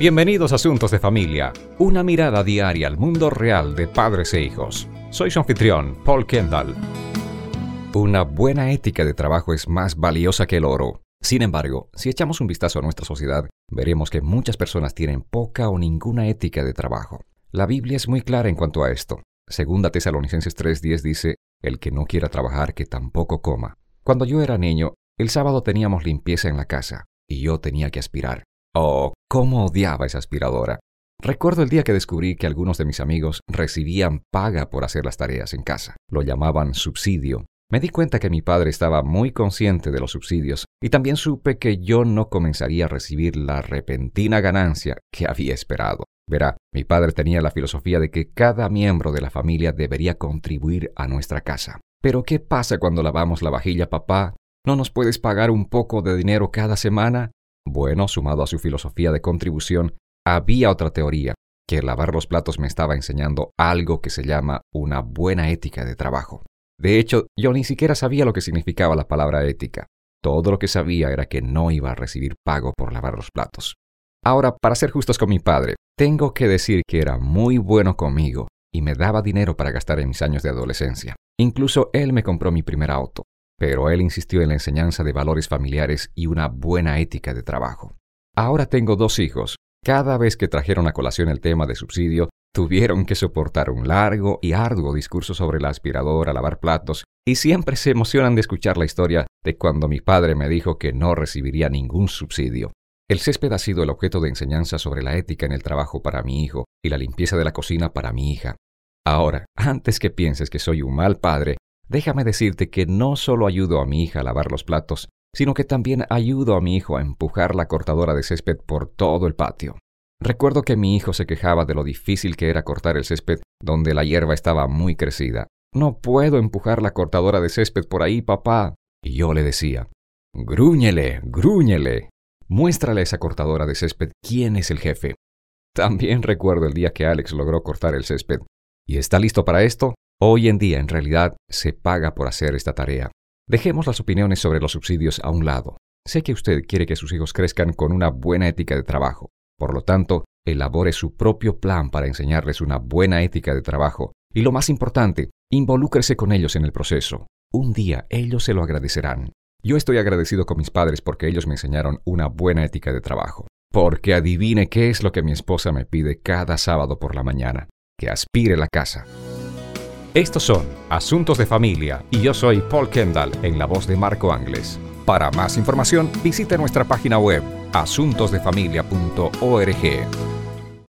Bienvenidos a Asuntos de Familia, una mirada diaria al mundo real de padres e hijos. Soy su anfitrión, Paul Kendall. Una buena ética de trabajo es más valiosa que el oro. Sin embargo, si echamos un vistazo a nuestra sociedad, veremos que muchas personas tienen poca o ninguna ética de trabajo. La Biblia es muy clara en cuanto a esto. Segunda Tesalonicenses 3:10 dice, el que no quiera trabajar, que tampoco coma. Cuando yo era niño, el sábado teníamos limpieza en la casa, y yo tenía que aspirar. Oh, cómo odiaba esa aspiradora. Recuerdo el día que descubrí que algunos de mis amigos recibían paga por hacer las tareas en casa. Lo llamaban subsidio. Me di cuenta que mi padre estaba muy consciente de los subsidios y también supe que yo no comenzaría a recibir la repentina ganancia que había esperado. Verá, mi padre tenía la filosofía de que cada miembro de la familia debería contribuir a nuestra casa. Pero ¿qué pasa cuando lavamos la vajilla, papá? ¿No nos puedes pagar un poco de dinero cada semana? Bueno, sumado a su filosofía de contribución, había otra teoría, que lavar los platos me estaba enseñando algo que se llama una buena ética de trabajo. De hecho, yo ni siquiera sabía lo que significaba la palabra ética. Todo lo que sabía era que no iba a recibir pago por lavar los platos. Ahora, para ser justos con mi padre, tengo que decir que era muy bueno conmigo y me daba dinero para gastar en mis años de adolescencia. Incluso él me compró mi primer auto. Pero él insistió en la enseñanza de valores familiares y una buena ética de trabajo. Ahora tengo 2 hijos. Cada vez que trajeron a colación el tema de subsidio, tuvieron que soportar un largo y arduo discurso sobre la aspiradora, lavar platos, y siempre se emocionan de escuchar la historia de cuando mi padre me dijo que no recibiría ningún subsidio. El césped ha sido el objeto de enseñanza sobre la ética en el trabajo para mi hijo y la limpieza de la cocina para mi hija. Ahora, antes que pienses que soy un mal padre, déjame decirte que no solo ayudo a mi hija a lavar los platos, sino que también ayudo a mi hijo a empujar la cortadora de césped por todo el patio. Recuerdo que mi hijo se quejaba de lo difícil que era cortar el césped donde la hierba estaba muy crecida. No puedo empujar la cortadora de césped por ahí, papá. Y yo le decía, grúñele, grúñele. Muéstrale a esa cortadora de césped quién es el jefe. También recuerdo el día que Alex logró cortar el césped. ¿Y está listo para esto? Hoy en día, en realidad, se paga por hacer esta tarea. Dejemos las opiniones sobre los subsidios a un lado. Sé que usted quiere que sus hijos crezcan con una buena ética de trabajo. Por lo tanto, elabore su propio plan para enseñarles una buena ética de trabajo. Y lo más importante, involúcrese con ellos en el proceso. Un día ellos se lo agradecerán. Yo estoy agradecido con mis padres porque ellos me enseñaron una buena ética de trabajo. Porque adivine qué es lo que mi esposa me pide cada sábado por la mañana. Que aspire la casa. Estos son Asuntos de Familia y yo soy Paul Kendall en la voz de Marco Ángeles. Para más información, visite nuestra página web asuntosdefamilia.org.